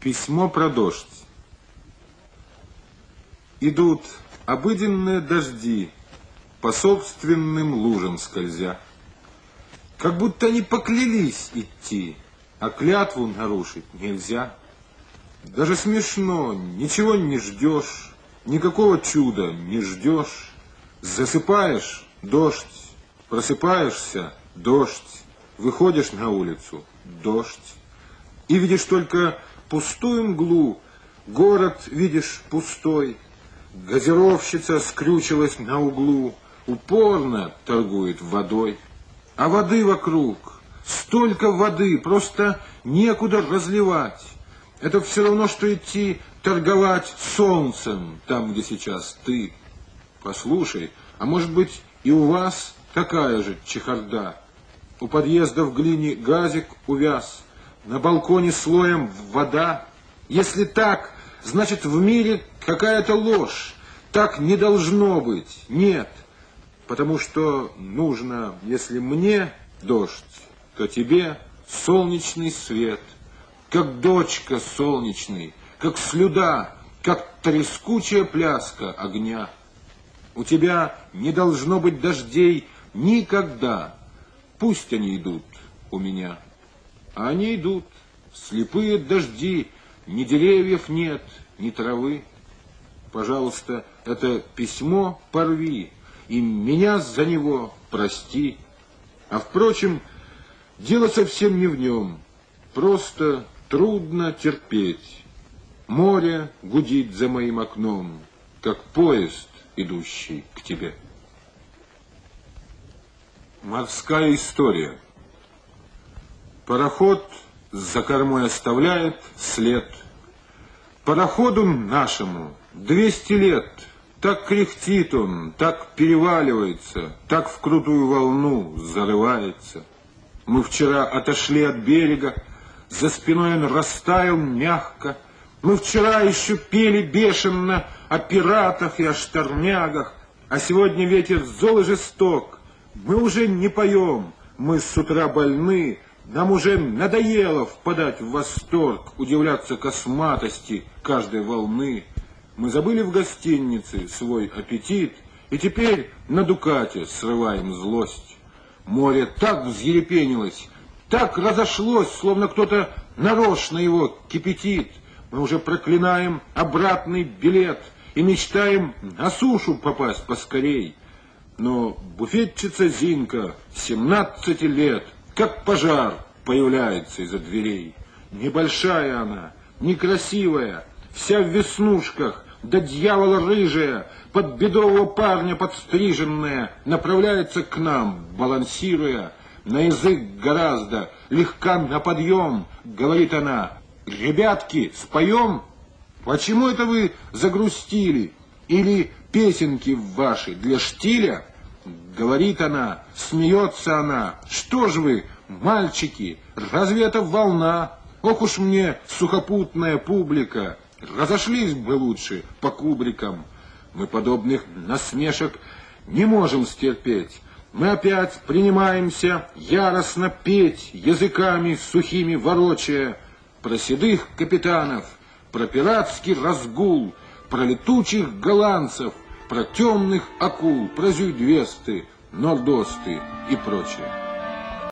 Письмо про дождь. Идут обыденные дожди, по собственным лужам скользя. Как будто они поклялись идти, а клятву нарушить нельзя. Даже смешно, ничего не ждешь, никакого чуда не ждешь. Засыпаешь — дождь, просыпаешься — дождь, выходишь на улицу — дождь. И видишь только пустую мглу, город видишь пустой. Газировщица скрючилась на углу, упорно торгует водой. А воды вокруг, столько воды, просто некуда разливать. Это все равно, что идти торговать солнцем, там, где сейчас ты. Послушай, а может быть и у вас такая же чехарда? У подъезда в глине газик увяз, на балконе слоем вода. Если так, значит, в мире какая-то ложь. Так не должно быть. Нет. Потому что нужно, если мне дождь, то тебе солнечный свет. Как дочка солнечный, как слюда, как трескучая пляска огня. У тебя не должно быть дождей никогда. Пусть они идут у меня. А они идут, слепые дожди, ни деревьев нет, ни травы. Пожалуйста, это письмо порви, и меня за него прости. А впрочем, дело совсем не в нем, просто трудно терпеть. Море гудит за моим окном, как поезд, идущий к тебе. Морская история. Пароход за кормой оставляет след. Пароходу нашему 200 лет. Так кряхтит он, так переваливается, так в крутую волну зарывается. Мы вчера отошли от берега, за спиной он растаял мягко. Мы вчера еще пели бешено о пиратах и о штормягах, а сегодня ветер зол и жесток. Мы уже не поем, мы с утра больны. Нам уже надоело впадать в восторг, удивляться косматости каждой волны. Мы забыли в гостинице свой аппетит, и теперь на дукате срываем злость. Море так взъерепенилось, так разошлось, словно кто-то нарочно его кипятит. Мы уже проклинаем обратный билет и мечтаем на сушу попасть поскорей. Но буфетчица Зинка, 17 лет, как пожар, появляется из-за дверей. Небольшая она, некрасивая, вся в веснушках, до дьявола рыжая, под бедового парня подстриженная, направляется к нам, балансируя. На язык гораздо, легка на подъем, говорит она. Ребятки, споем? Почему это вы загрустили? Или песенки ваши для штиля? Говорит она, смеется она. Что ж вы, мальчики, разве это волна? Ох уж мне сухопутная публика. Разошлись бы лучше по кубрикам. Мы подобных насмешек не можем стерпеть. Мы опять принимаемся яростно петь, языками сухими ворочая, про седых капитанов, про пиратский разгул, про летучих голландцев, про темных акул, про зюйдвесты, нордосты и прочее.